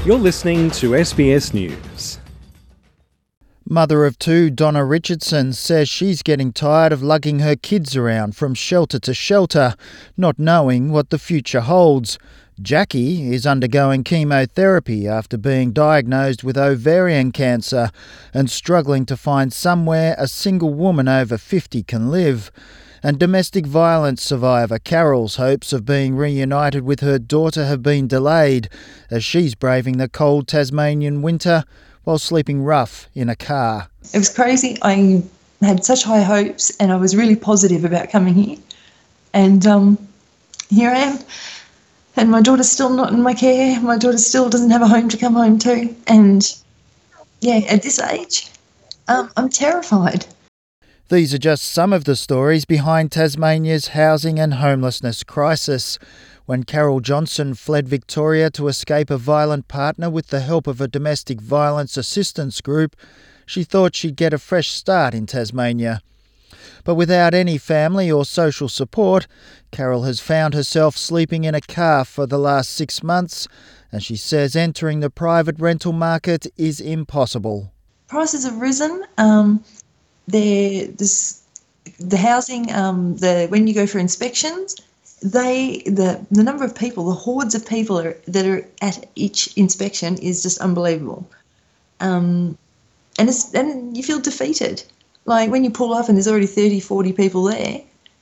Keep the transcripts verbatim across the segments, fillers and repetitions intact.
You're listening to S B S News. Mother of two, Donna Richardson, says she's getting tired of lugging her kids around from shelter to shelter, not knowing what the future holds. Jackie is undergoing chemotherapy after being diagnosed with ovarian cancer and struggling to find somewhere a single woman over fifty can live. And domestic violence survivor Carol's hopes of being reunited with her daughter have been delayed as she's braving the cold Tasmanian winter while sleeping rough in a car. It was crazy. I had such high hopes and I was really positive about coming here. And um, here I am. And my daughter's still not in my care. My daughter still doesn't have a home to come home to. And yeah, at this age, um, I'm terrified. These are just some of the stories behind Tasmania's housing and homelessness crisis. When Carol Johnson fled Victoria to escape a violent partner with the help of a domestic violence assistance group, she thought she'd get a fresh start in Tasmania. But without any family or social support, Carol has found herself sleeping in a car for the last six months, and she says entering the private rental market is impossible. Prices have risen. Um, they're, this, the housing, um, the when you go for inspections, they the the number of people, the hordes of people are, that are at each inspection is just unbelievable. Um, and it's and you feel defeated. Like when you pull up and there's already thirty, forty people there,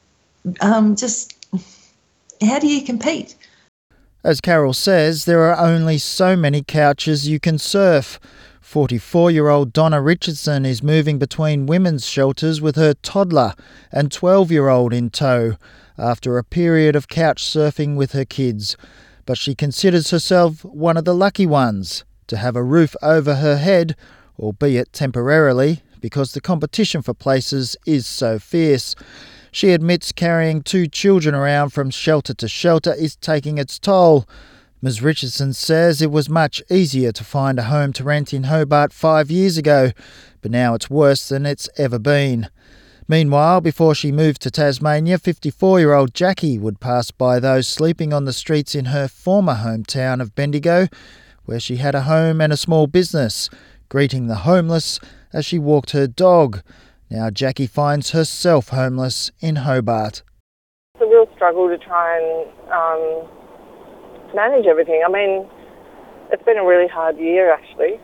um, just how do you compete? As Carol says, there are only so many couches you can surf. forty-four-year-old Donna Richardson is moving between women's shelters with her toddler and twelve-year-old in tow after a period of couch surfing with her kids. But she considers herself one of the lucky ones to have a roof over her head, albeit temporarily, because the competition for places is so fierce. She admits carrying two children around from shelter to shelter is taking its toll. Miz Richardson says it was much easier to find a home to rent in Hobart five years ago, but now it's worse than it's ever been. Meanwhile, before she moved to Tasmania, fifty-four-year-old Jackie would pass by those sleeping on the streets in her former hometown of Bendigo, where she had a home and a small business, greeting the homeless as she walked her dog. Now Jackie finds herself homeless in Hobart. It's a real struggle to try and um, manage everything. I mean, it's been a really hard year, actually.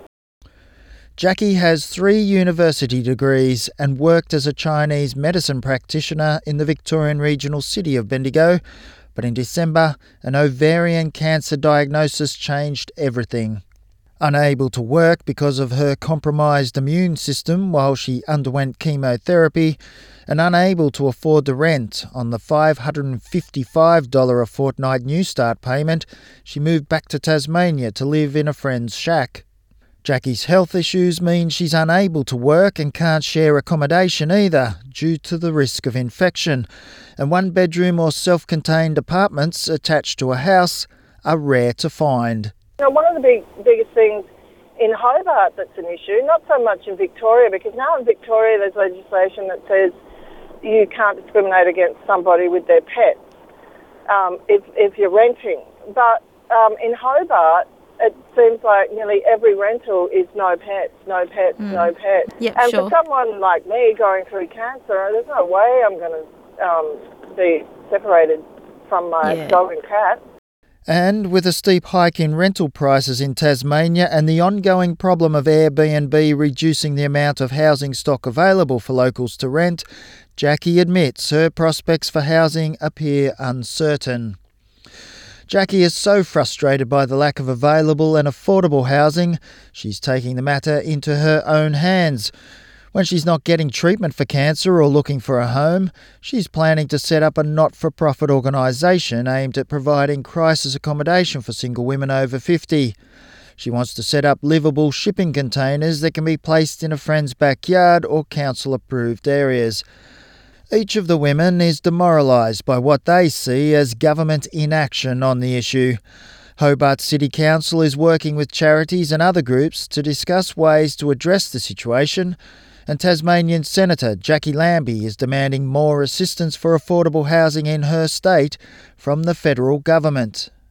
Jackie has three university degrees and worked as a Chinese medicine practitioner in the Victorian regional city of Bendigo. But in December, an ovarian cancer diagnosis changed everything. Unable to work because of her compromised immune system while she underwent chemotherapy, and unable to afford the rent on the five hundred fifty-five dollars a fortnight Newstart payment, she moved back to Tasmania to live in a friend's shack. Jackie's health issues mean she's unable to work and can't share accommodation either, due to the risk of infection, and one-bedroom or self-contained apartments attached to a house are rare to find. You know, one of the big biggest things in Hobart that's an issue, not so much in Victoria, because now in Victoria there's legislation that says you can't discriminate against somebody with their pets um, if, if you're renting. But um, in Hobart, it seems like nearly every rental is no pets, no pets, mm. no pets. Yep, and sure. for someone like me going through cancer, there's no way I'm going to um, be separated from my yeah. dog and cat. And with a steep hike in rental prices in Tasmania and the ongoing problem of Airbnb reducing the amount of housing stock available for locals to rent, Jackie admits her prospects for housing appear uncertain. Jackie is so frustrated by the lack of available and affordable housing, she's taking the matter into her own hands. When she's not getting treatment for cancer or looking for a home, she's planning to set up a not-for-profit organisation aimed at providing crisis accommodation for single women over fifty. She wants to set up livable shipping containers that can be placed in a friend's backyard or council-approved areas. Each of the women is demoralised by what they see as government inaction on the issue. Hobart City Council is working with charities and other groups to discuss ways to address the situation, and Tasmanian Senator Jackie Lambie is demanding more assistance for affordable housing in her state from the federal government.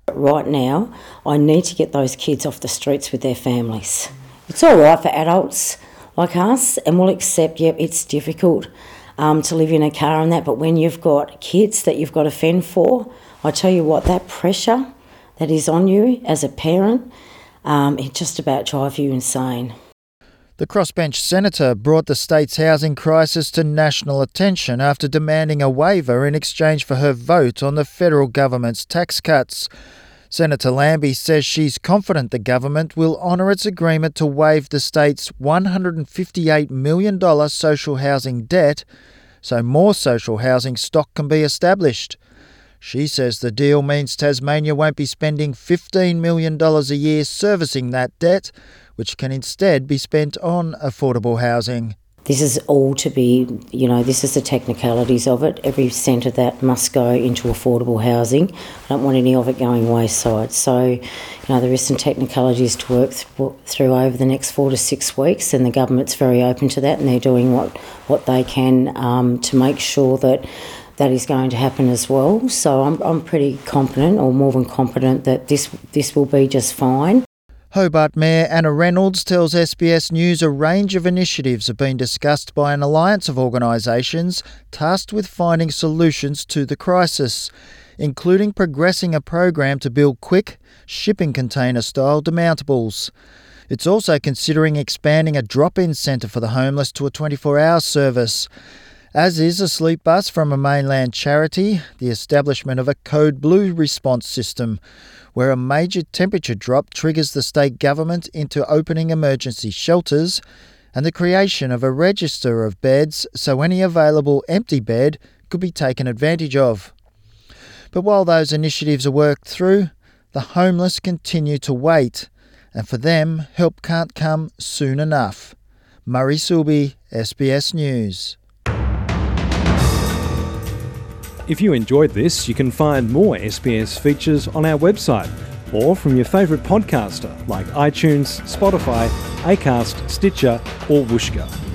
Right now, I need to get those kids off the streets with their families. It's all right for adults like us, and we'll accept, yep, it's difficult um, to live in a car and that, but when you've got kids that you've got to fend for, I tell you what, that pressure that is on you as a parent, um, it just about drives you insane. The crossbench senator brought the state's housing crisis to national attention after demanding a waiver in exchange for her vote on the federal government's tax cuts. Senator Lambie says she's confident the government will honour its agreement to waive the state's one hundred fifty-eight million dollars social housing debt so more social housing stock can be established. She says the deal means Tasmania won't be spending fifteen million dollars a year servicing that debt, which can instead be spent on affordable housing. This is all to be, you know, this is the technicalities of it. Every cent of that must go into affordable housing. I don't want any of it going wayside. So, you know, there is some technicalities to work th- through over the next four to six weeks, and the government's very open to that, and they're doing what, what they can um, to make sure that that is going to happen as well. So I'm I'm pretty confident, or more than confident, that this this will be just fine. Hobart Mayor Anna Reynolds tells S B S News a range of initiatives have been discussed by an alliance of organisations tasked with finding solutions to the crisis, including progressing a program to build quick, shipping container-style demountables. It's also considering expanding a drop-in centre for the homeless to a twenty-four hour service, as is a sleep bus from a mainland charity, the establishment of a Code Blue response system, where a major temperature drop triggers the state government into opening emergency shelters, and the creation of a register of beds so any available empty bed could be taken advantage of. But while those initiatives are worked through, the homeless continue to wait, and for them, help can't come soon enough. Murray Silby, S B S News. If you enjoyed this, you can find more S B S features on our website or from your favourite podcaster like iTunes, Spotify, Acast, Stitcher or Whooshkaa.